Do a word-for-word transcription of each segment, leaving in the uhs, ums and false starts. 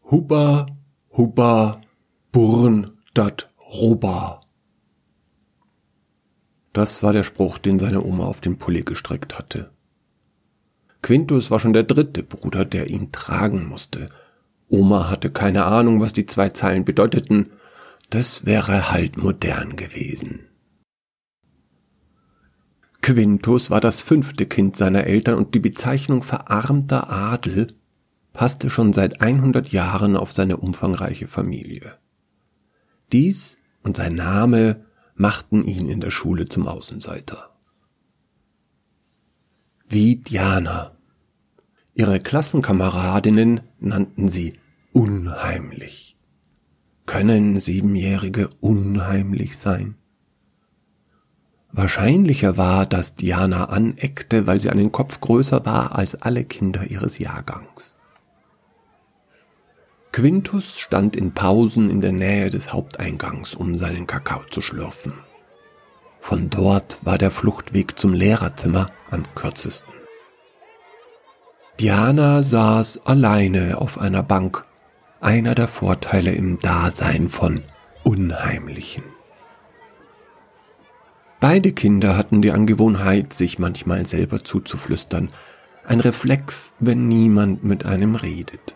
Hubba, hubba, burn dat Robba. Das war der Spruch, den seine Oma auf den Pulli gestrickt hatte. Quintus war schon der dritte Bruder, der ihn tragen musste. Oma hatte keine Ahnung, was die zwei Zeilen bedeuteten. Das wäre halt modern gewesen. Quintus war das fünfte Kind seiner Eltern und die Bezeichnung verarmter Adel passte schon seit hundert Jahren auf seine umfangreiche Familie. Dies und sein Name machten ihn in der Schule zum Außenseiter. Wie Diana. Ihre Klassenkameradinnen nannten sie unheimlich. Können Siebenjährige unheimlich sein? Wahrscheinlicher war, dass Diana aneckte, weil sie einen Kopf größer war als alle Kinder ihres Jahrgangs. Quintus stand in Pausen in der Nähe des Haupteingangs, um seinen Kakao zu schlürfen. Von dort war der Fluchtweg zum Lehrerzimmer am kürzesten. Diana saß alleine auf einer Bank, einer der Vorteile im Dasein von Unheimlichen. Beide Kinder hatten die Angewohnheit, sich manchmal selber zuzuflüstern, ein Reflex, wenn niemand mit einem redet.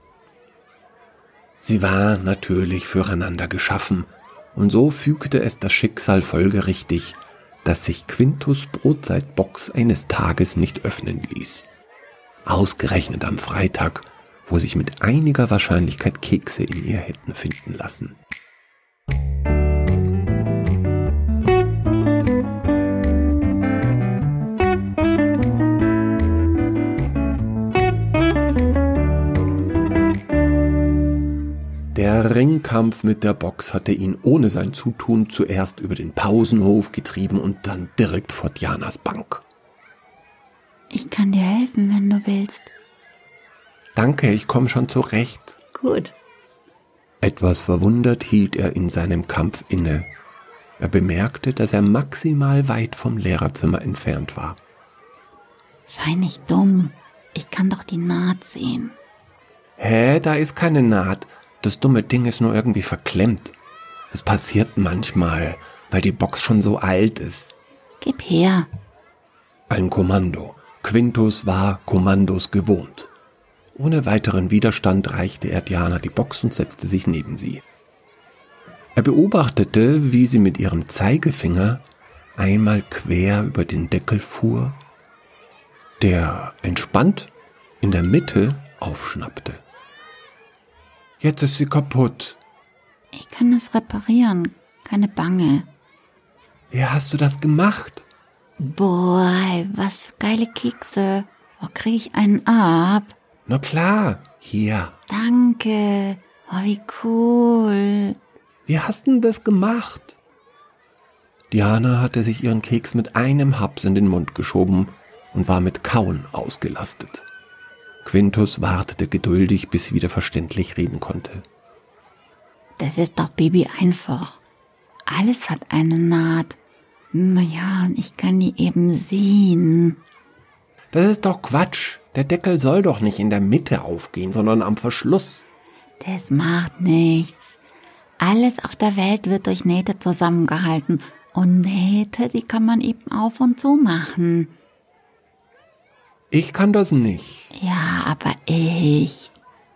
Sie waren natürlich füreinander geschaffen, und so fügte es das Schicksal folgerichtig, dass sich Quintus' Brotzeitbox eines Tages nicht öffnen ließ. Ausgerechnet am Freitag, wo sich mit einiger Wahrscheinlichkeit Kekse in ihr hätten finden lassen. Der Ringkampf mit der Box hatte ihn ohne sein Zutun zuerst über den Pausenhof getrieben und dann direkt vor Dianas Bank. Ich kann dir helfen, wenn du willst. Danke, ich komme schon zurecht. Gut. Etwas verwundert hielt er in seinem Kampf inne. Er bemerkte, dass er maximal weit vom Lehrerzimmer entfernt war. Sei nicht dumm. Ich kann doch die Naht sehen. Hä, da ist keine Naht. Das dumme Ding ist nur irgendwie verklemmt. Es passiert manchmal, weil die Box schon so alt ist. Gib her. Ein Kommando. Quintus war Kommandos gewohnt. Ohne weiteren Widerstand reichte er Diana die Box und setzte sich neben sie. Er beobachtete, wie sie mit ihrem Zeigefinger einmal quer über den Deckel fuhr, der entspannt in der Mitte aufschnappte. Jetzt ist sie kaputt. Ich kann es reparieren, keine Bange. Wie hast du das gemacht? Boah, was für geile Kekse. Wo krieg ich einen ab? Na klar, hier. Danke. Oh, wie cool. Wie hast du denn das gemacht? Diana hatte sich ihren Keks mit einem Haps in den Mund geschoben und war mit Kauen ausgelastet. Quintus wartete geduldig, bis sie wieder verständlich reden konnte. Das ist doch Baby einfach. Alles hat eine Naht. Naja, ich kann die eben sehen. Das ist doch Quatsch. Der Deckel soll doch nicht in der Mitte aufgehen, sondern am Verschluss. Das macht nichts. Alles auf der Welt wird durch Nähte zusammengehalten. Und Nähte, die kann man eben auf und zu machen. Ich kann das nicht. Ja, aber ich.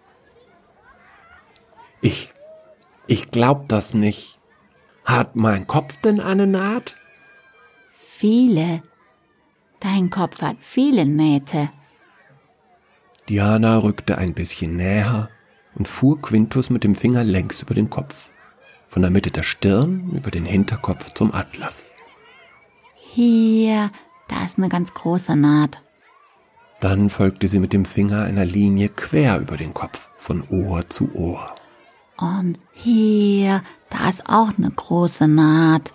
Ich, ich glaub das nicht. Hat mein Kopf denn eine Naht? Viele. Dein Kopf hat viele Nähte. Diana rückte ein bisschen näher und fuhr Quintus mit dem Finger längs über den Kopf. Von der Mitte der Stirn über den Hinterkopf zum Atlas. Hier, da ist eine ganz große Naht. Dann folgte sie mit dem Finger einer Linie quer über den Kopf, von Ohr zu Ohr. Und hier, da ist auch eine große Naht.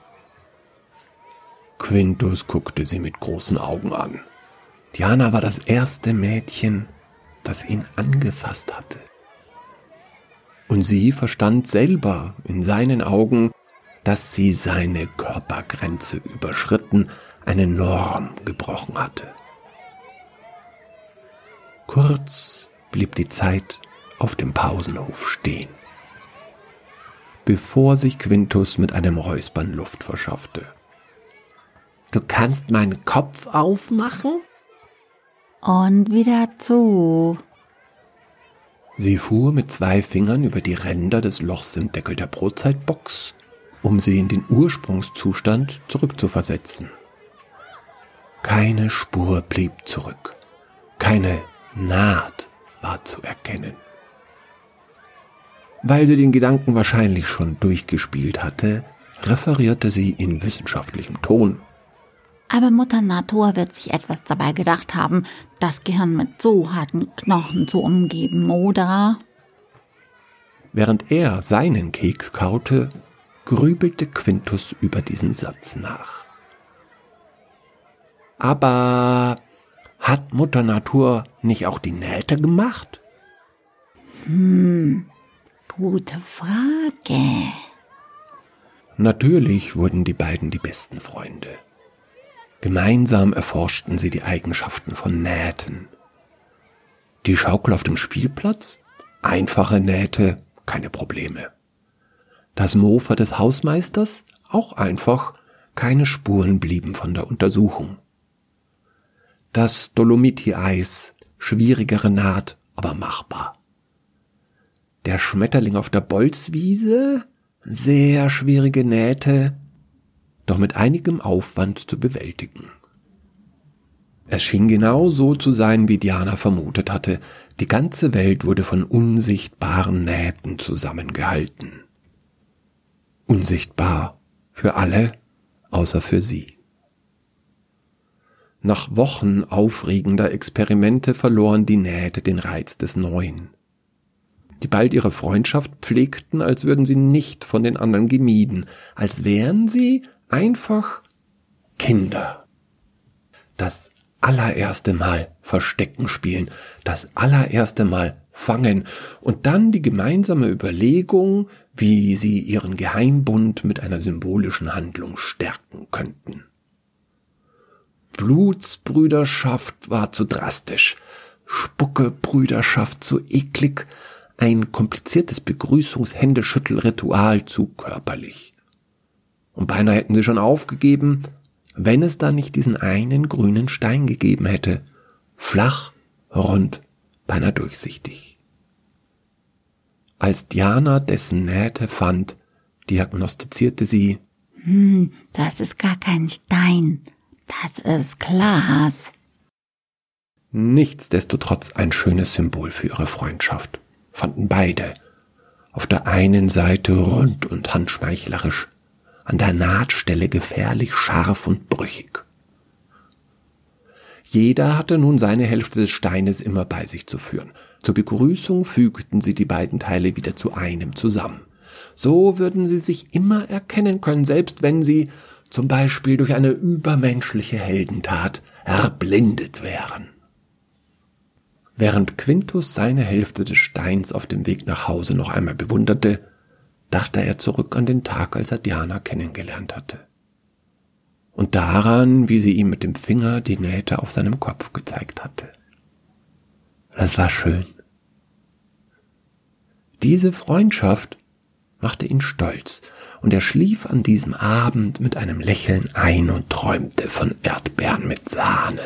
Quintus guckte sie mit großen Augen an. Diana war das erste Mädchen, das ihn angefasst hatte. Und sie verstand selber in seinen Augen, dass sie seine Körpergrenze überschritten, eine Norm gebrochen hatte. Kurz blieb die Zeit auf dem Pausenhof stehen. Bevor sich Quintus mit einem Räuspern Luft verschaffte. »Du kannst meinen Kopf aufmachen?« »Und wieder zu.« Sie fuhr mit zwei Fingern über die Ränder des Lochs im Deckel der Brotzeitbox, um sie in den Ursprungszustand zurückzuversetzen. Keine Spur blieb zurück, keine Naht war zu erkennen. Weil sie den Gedanken wahrscheinlich schon durchgespielt hatte, referierte sie in wissenschaftlichem Ton. Aber Mutter Natur wird sich etwas dabei gedacht haben, das Gehirn mit so harten Knochen zu umgeben, oder? Während er seinen Keks kaute, grübelte Quintus über diesen Satz nach. Aber hat Mutter Natur nicht auch die Nähte gemacht? Hm, gute Frage. Natürlich wurden die beiden die besten Freunde. Gemeinsam erforschten sie die Eigenschaften von Nähten. Die Schaukel auf dem Spielplatz? Einfache Nähte, keine Probleme. Das Mofa des Hausmeisters? Auch einfach, keine Spuren blieben von der Untersuchung. Das Dolomiti-Eis, schwierigere Naht, aber machbar. Der Schmetterling auf der Bolzwiese? Sehr schwierige Nähte, doch mit einigem Aufwand zu bewältigen. Es schien genau so zu sein, wie Diana vermutet hatte. Die ganze Welt wurde von unsichtbaren Nähten zusammengehalten. Unsichtbar für alle, außer für sie. Nach Wochen aufregender Experimente verloren die Nähte den Reiz des Neuen, die bald ihre Freundschaft pflegten, als würden sie nicht von den anderen gemieden, als wären sie einfach Kinder. Das allererste Mal Verstecken spielen, das allererste Mal fangen und dann die gemeinsame Überlegung, wie sie ihren Geheimbund mit einer symbolischen Handlung stärken könnten. Blutsbrüderschaft war zu drastisch, Spuckebrüderschaft zu eklig, ein kompliziertes Begrüßungshändeschüttelritual zu körperlich. Und beinahe hätten sie schon aufgegeben, wenn es da nicht diesen einen grünen Stein gegeben hätte. Flach, rund, beinahe durchsichtig. Als Diana dessen Nähte fand, diagnostizierte sie, hm, das ist gar kein Stein, das ist Glas. Nichtsdestotrotz ein schönes Symbol für ihre Freundschaft, fanden beide. Auf der einen Seite rund und handschmeichlerisch, an der Nahtstelle gefährlich scharf und brüchig. Jeder hatte nun seine Hälfte des Steines immer bei sich zu führen. Zur Begrüßung fügten sie die beiden Teile wieder zu einem zusammen. So würden sie sich immer erkennen können, selbst wenn sie zum Beispiel durch eine übermenschliche Heldentat erblindet wären. Während Quintus seine Hälfte des Steins auf dem Weg nach Hause noch einmal bewunderte, dachte er zurück an den Tag, als er Diana kennengelernt hatte. Und daran, wie sie ihm mit dem Finger die Nähte auf seinem Kopf gezeigt hatte. Das war schön. Diese Freundschaft machte ihn stolz, und er schlief an diesem Abend mit einem Lächeln ein und träumte von Erdbeeren mit Sahne.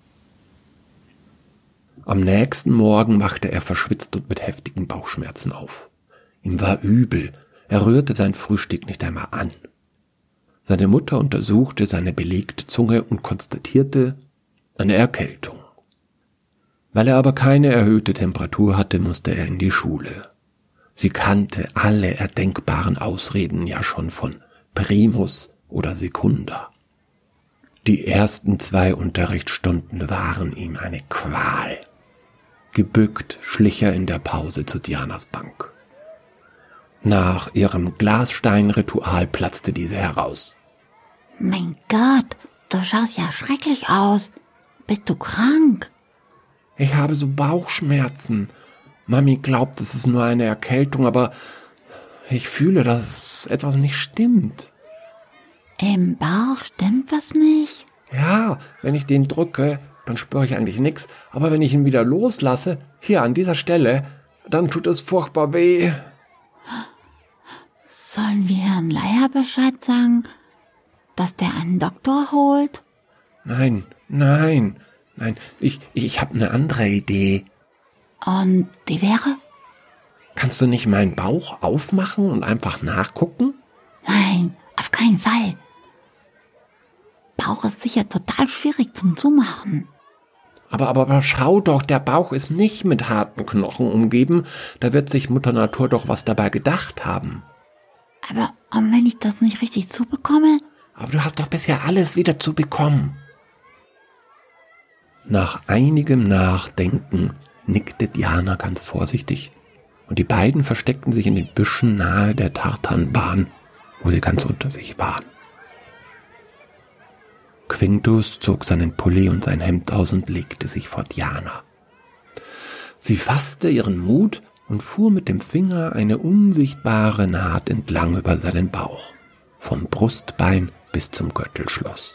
Am nächsten Morgen wachte er verschwitzt und mit heftigen Bauchschmerzen auf. Ihm war übel, er rührte sein Frühstück nicht einmal an. Seine Mutter untersuchte seine belegte Zunge und konstatierte eine Erkältung. Weil er aber keine erhöhte Temperatur hatte, musste er in die Schule. Sie kannte alle erdenkbaren Ausreden ja schon von Primus oder Secunda. Die ersten zwei Unterrichtsstunden waren ihm eine Qual. Gebückt schlich er in der Pause zu Dianas Bank. Nach ihrem Glassteinritual platzte diese heraus. Mein Gott, du schaust ja schrecklich aus. Bist du krank? Ich habe so Bauchschmerzen. Mami glaubt, es ist nur eine Erkältung, aber ich fühle, dass etwas nicht stimmt. Im Bauch stimmt was nicht? Ja, wenn ich den drücke, dann spüre ich eigentlich nichts. Aber wenn ich ihn wieder loslasse, hier an dieser Stelle, dann tut es furchtbar weh. Sollen wir Herrn Leier Bescheid sagen, dass der einen Doktor holt? Nein, nein, nein, ich, ich, ich habe eine andere Idee. Und die wäre? Kannst du nicht meinen Bauch aufmachen und einfach nachgucken? Nein, auf keinen Fall. Bauch ist sicher total schwierig zum Zumachen. Aber, aber, aber schau doch, der Bauch ist nicht mit harten Knochen umgeben. Da wird sich Mutter Natur doch was dabei gedacht haben. Aber und wenn ich das nicht richtig zubekomme? Aber du hast doch bisher alles wieder zu bekommen. Nach einigem Nachdenken nickte Diana ganz vorsichtig und die beiden versteckten sich in den Büschen nahe der Tartanbahn, wo sie ganz unter sich waren. Quintus zog seinen Pulli und sein Hemd aus und legte sich vor Diana. Sie fasste ihren Mut und fuhr mit dem Finger eine unsichtbare Naht entlang über seinen Bauch, vom Brustbein bis zum Gürtelschloss.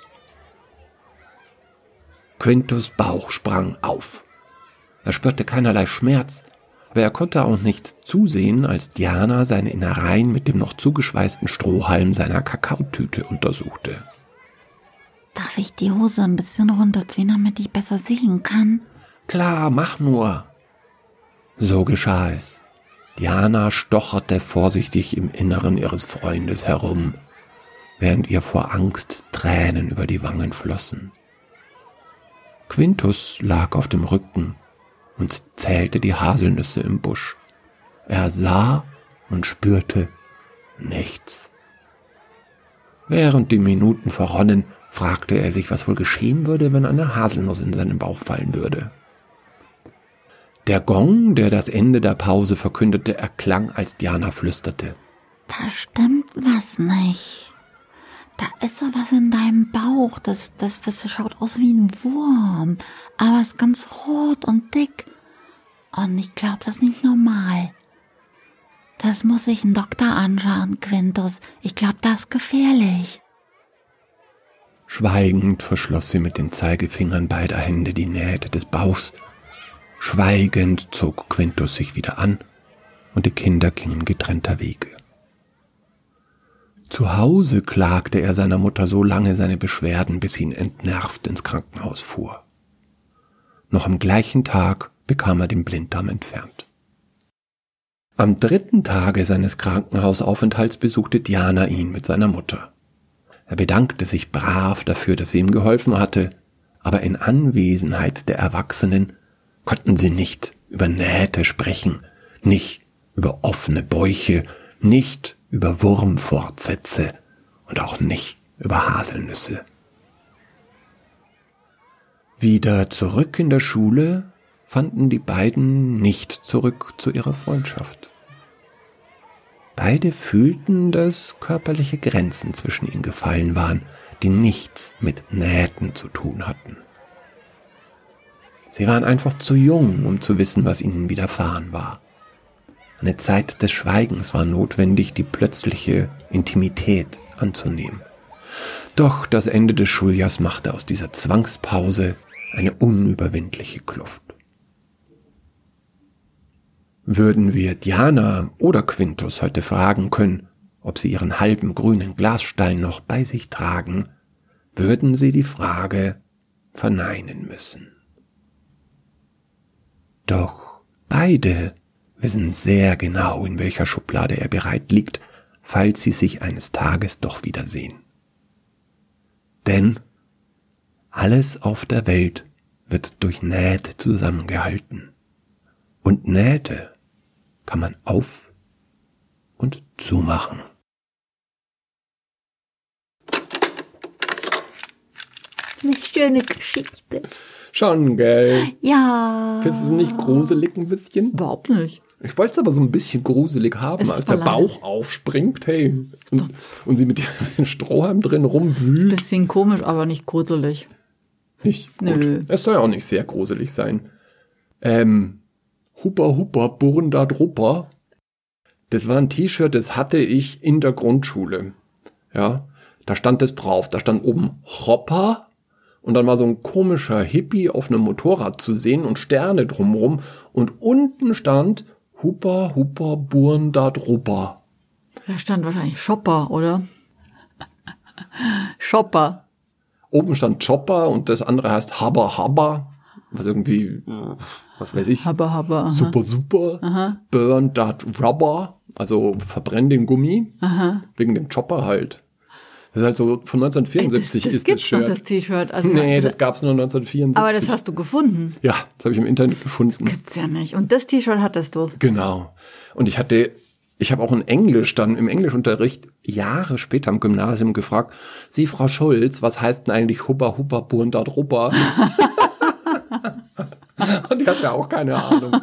Quintus' Bauch sprang auf. Er spürte keinerlei Schmerz, aber er konnte auch nicht zusehen, als Diana seine Innereien mit dem noch zugeschweißten Strohhalm seiner Kakaotüte untersuchte. Darf ich die Hose ein bisschen runterziehen, damit ich besser sehen kann? Klar, mach nur. So geschah es. Diana stocherte vorsichtig im Inneren ihres Freundes herum, während ihr vor Angst Tränen über die Wangen flossen. Quintus lag auf dem Rücken und zählte die Haselnüsse im Busch. Er sah und spürte nichts. Während die Minuten verronnen, fragte er sich, was wohl geschehen würde, wenn eine Haselnuss in seinen Bauch fallen würde. Der Gong, der das Ende der Pause verkündete, erklang, als Diana flüsterte. Da stimmt was nicht. Da ist so was in deinem Bauch, das, das, das schaut aus wie ein Wurm, aber ist ganz rot und dick. Und ich glaube, das ist nicht normal. Das muss sich ein Doktor anschauen, Quintus. Ich glaube, das ist gefährlich. Schweigend verschloss sie mit den Zeigefingern beider Hände die Nähte des Bauchs. Schweigend zog Quintus sich wieder an und die Kinder gingen getrennter Wege. Zu Hause klagte er seiner Mutter so lange seine Beschwerden, bis ihn entnervt ins Krankenhaus fuhr. Noch am gleichen Tag bekam er den Blinddarm entfernt. Am dritten Tage seines Krankenhausaufenthalts besuchte Diana ihn mit seiner Mutter. Er bedankte sich brav dafür, dass sie ihm geholfen hatte, aber in Anwesenheit der Erwachsenen konnten sie nicht über Nähte sprechen, nicht über offene Bäuche, nicht über Wurmfortsätze und auch nicht über Haselnüsse. Wieder zurück in der Schule fanden die beiden nicht zurück zu ihrer Freundschaft. Beide fühlten, dass körperliche Grenzen zwischen ihnen gefallen waren, die nichts mit Nähten zu tun hatten. Sie waren einfach zu jung, um zu wissen, was ihnen widerfahren war. Eine Zeit des Schweigens war notwendig, die plötzliche Intimität anzunehmen. Doch das Ende des Schuljahrs machte aus dieser Zwangspause eine unüberwindliche Kluft. Würden wir Diana oder Quintus heute fragen können, ob sie ihren halben grünen Glasstein noch bei sich tragen, würden sie die Frage verneinen müssen. Doch beide wissen sehr genau, in welcher Schublade er bereit liegt, falls sie sich eines Tages doch wiedersehen. Denn alles auf der Welt wird durch Nähte zusammengehalten. Und Nähte kann man auf- und zumachen. Eine schöne Geschichte. Schon, gell? Ja. Findest du es nicht gruselig ein bisschen? Überhaupt nicht. Ich wollte es aber so ein bisschen gruselig haben, Es als der verlangt. Bauch aufspringt, hey, und, und sie mit dem Strohhalm drin rumwühlt. Bisschen komisch, aber nicht gruselig. Nicht? Nö. Gut. Es soll ja auch nicht sehr gruselig sein. Ähm, Hupper, Hupper, Burrender, Drupper. Das war ein T-Shirt, das hatte ich in der Grundschule. Ja, da stand es drauf. Da stand oben Hopper und dann war so ein komischer Hippie auf einem Motorrad zu sehen und Sterne drumrum und unten stand Hupper, Hupper, Buren, dat Rupper. Da stand wahrscheinlich Shopper, oder? Shopper. Oben stand Chopper und das andere heißt Habber, Habber. Was irgendwie, was weiß ich. Habber, Habber. Aha. Super, super. Aha. Burn that Rubber. Also verbrenn den Gummi. Aha. Wegen dem Chopper halt. Das ist halt so von neunzehnhundertvierundsiebzig. Ey, das, das ist das gibt's noch, Shirt. das T-Shirt. Also Nee, das, das gab's nur neunzehnhundertvierundsiebzig. aber das hast du gefunden. Ja, das habe ich im Internet gefunden. Gibt's ja nicht. Und das T-Shirt hattest du. Genau. Und ich hatte, ich habe auch in Englisch dann, im Englischunterricht Jahre später im Gymnasium gefragt, Sie, Frau Schulz, was heißt denn eigentlich Hubba, Hubba, Burn, dat Rupper? Und die hatte ja auch keine Ahnung.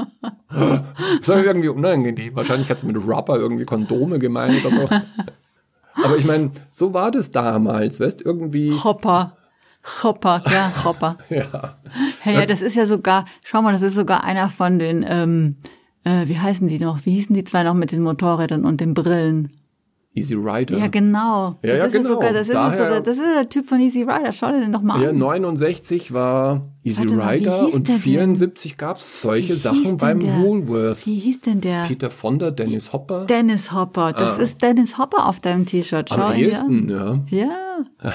Das war irgendwie unangenehm. Wahrscheinlich hat sie mit Rubber irgendwie Kondome gemeint oder so. Aber ich meine, so war das damals, weißt irgendwie. Hopper. Hopper, ja, Hopper. Ja. Hey, ja, das ist ja sogar, schau mal, das ist sogar einer von den, ähm, äh, wie heißen die noch? Wie hießen die zwei noch mit den Motorrädern und den Brillen? Easy Rider. Ja, genau. Ja, das ja, ist ja genau. sogar, das ist, Daher, sogar, das ist der Typ von Easy Rider. Schau dir den doch mal Ja, an. neunundsechzig war Easy Warte mal, wie Rider hieß und der denn? vierundsiebzig gab's solche Wie hieß Sachen denn beim der? Woolworth. Wie hieß denn der? Peter Fonda, Dennis Hopper. Dennis Hopper. Das Ah. ist Dennis Hopper auf deinem T-Shirt. Schau Am ihn dir ehesten, an. ja. Ja.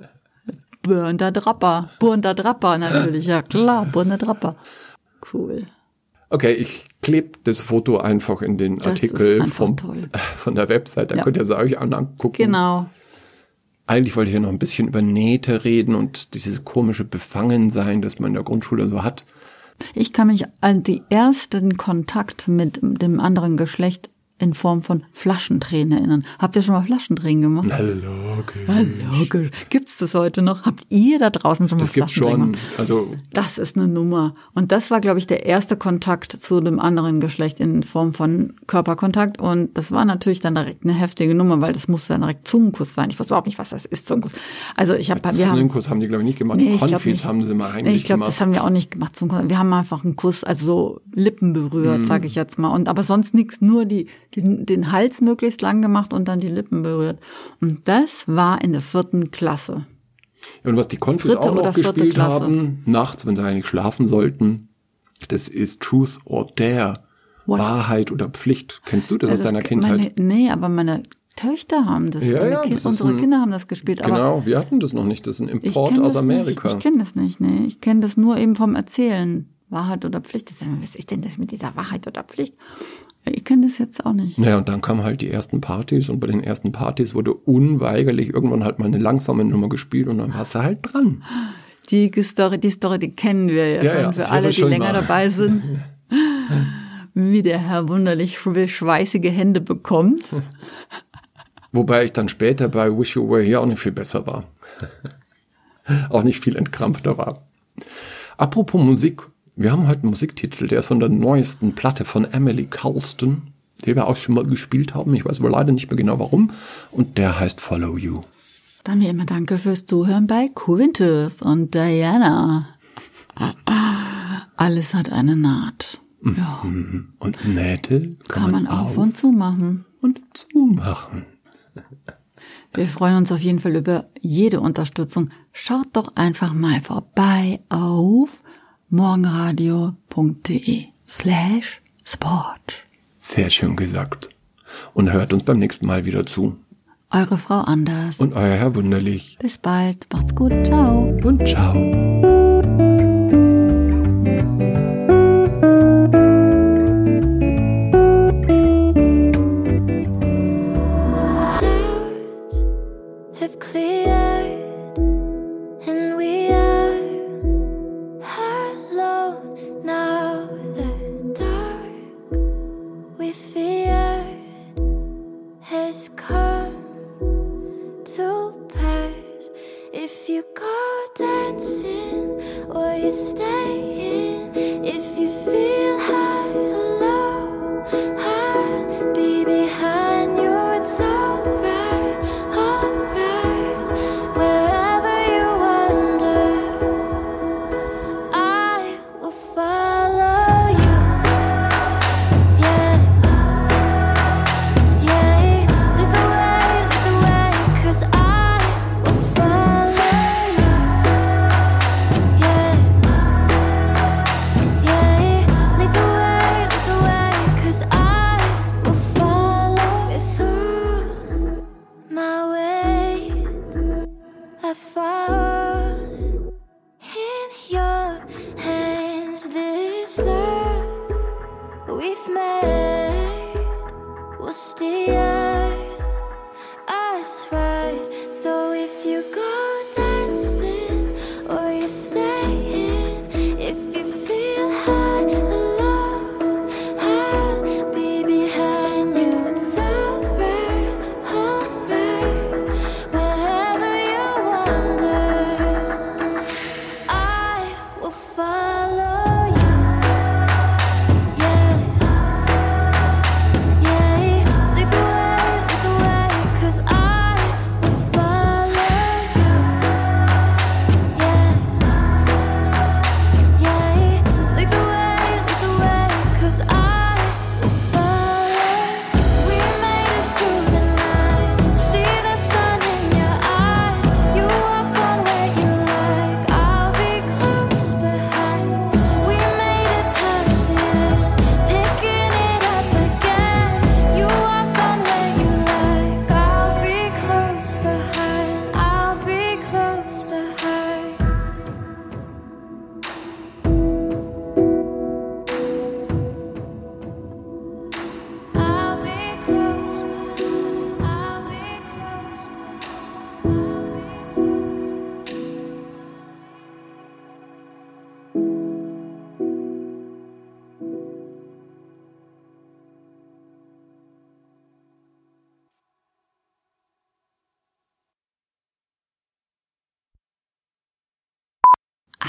Burn der Drapper. Burn der Drapper natürlich. Ja, klar. Burn der Drapper. Cool. Okay, ich klebe das Foto einfach in den Das Artikel ist einfach vom, toll. von der Website. Da Ja. könnt ihr es euch angucken. Genau. Eigentlich wollte ich ja noch ein bisschen über Nähte reden und dieses komische Befangensein, das man in der Grundschule so hat. Ich kann mich an die ersten Kontakt mit dem anderen Geschlecht in Form von Flaschendrehen erinnern. Habt ihr schon mal Flaschendrehen gemacht? Na logisch. Na logisch. Gibt's das heute noch? Habt ihr da draußen schon mal Das gibt's Flaschendrehen schon. gemacht? Also Das ist eine Nummer. Und das war, glaube ich, der erste Kontakt zu dem anderen Geschlecht in Form von Körperkontakt. Und das war natürlich dann direkt eine heftige Nummer, weil das musste dann direkt Zungenkuss sein. Ich weiß überhaupt nicht, was das ist, Zungenkuss. Also ich habe, wir haben, Zungenkuss haben die, glaube ich, nicht gemacht. Nee, ich glaub Konfis nicht. haben sie mal eigentlich nee, ich glaube, gemacht. das haben wir auch nicht gemacht. Zungenkuss. Wir haben einfach einen Kuss, also so Lippen berührt, Mhm. sage ich jetzt mal. Und aber sonst nichts, nur die, die den Hals möglichst lang gemacht und dann die Lippen berührt. Und das war in der vierten Klasse. Ja, und was die Konfis Dritte auch oder noch vierte gespielt Klasse. haben, nachts, wenn sie eigentlich schlafen sollten, das ist Truth or Dare. What? Wahrheit oder Pflicht. Kennst du das Ja, aus deiner das- Kindheit? Meine, nee, aber meine Töchter haben das. Ja, meine ja, kind, das ist unsere ein- Kinder haben das gespielt. Aber Genau, wir hatten das noch nicht. Das ist ein ich Import kenn aus das Amerika. Nicht. Ich kenne das nicht, nee. Ich kenne das nur eben vom Erzählen. Wahrheit oder Pflicht. Das ist, ja- was ist denn das mit dieser Wahrheit oder Pflicht? Ich kenne das jetzt auch nicht. Naja, und dann kamen halt die ersten Partys und bei den ersten Partys wurde unweigerlich irgendwann halt mal eine langsame Nummer gespielt und dann warst du halt dran. Die Story, die Story, die kennen wir ja, Ja, schon ja, für das alle, wäre die schon länger mal. dabei sind. Wie der Herr wunderlich schw- schweißige Hände bekommt. Wobei ich dann später bei Wish You Were Here auch nicht viel besser war. Auch nicht viel entkrampfter war. Apropos Musik. Wir haben heute einen Musiktitel, der ist von der neuesten Platte von Emily Colston, die wir auch schon mal gespielt haben. Ich weiß aber leider nicht mehr genau warum. Und der heißt Follow You. Dann wie immer danke fürs Zuhören bei Quintus und Diana. Alles hat eine Naht. Ja, Und Nähte kann, kann man auf und zu machen. und zumachen. Wir freuen uns auf jeden Fall über jede Unterstützung. Schaut doch einfach mal vorbei auf morgenradio.de slash sport. Sehr schön gesagt. Und hört uns beim nächsten Mal wieder zu. Eure Frau Anders. Und euer Herr Wunderlich. Bis bald. Macht's gut. Ciao. Und ciao. Clouds have cleared, and we are alone now. The dark we feared has come to pass. If you go dancing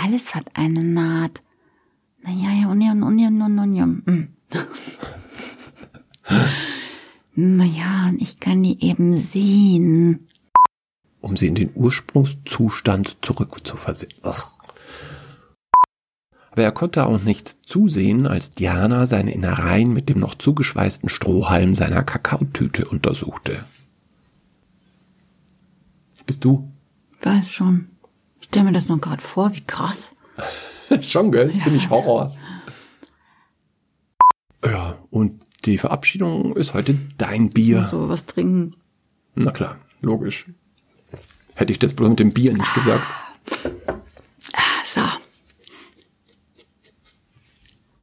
alles hat eine Naht. Naja, ja, und ja, und ja, und ja, und ja. Naja, ich kann die eben sehen. Um sie in den Ursprungszustand zurückzuversetzen. Aber er konnte auch nicht zusehen, als Diana seine Innereien mit dem noch zugeschweißten Strohhalm seiner Kakaotüte untersuchte. Bist du? Weiß schon. Ich stelle mir das noch gerade vor, wie krass. Schon, gell? Ja, Ziemlich Horror. Ja, und die Verabschiedung ist heute dein Bier. So was trinken. Na klar, logisch. Hätte ich das bloß mit dem Bier nicht gesagt. So.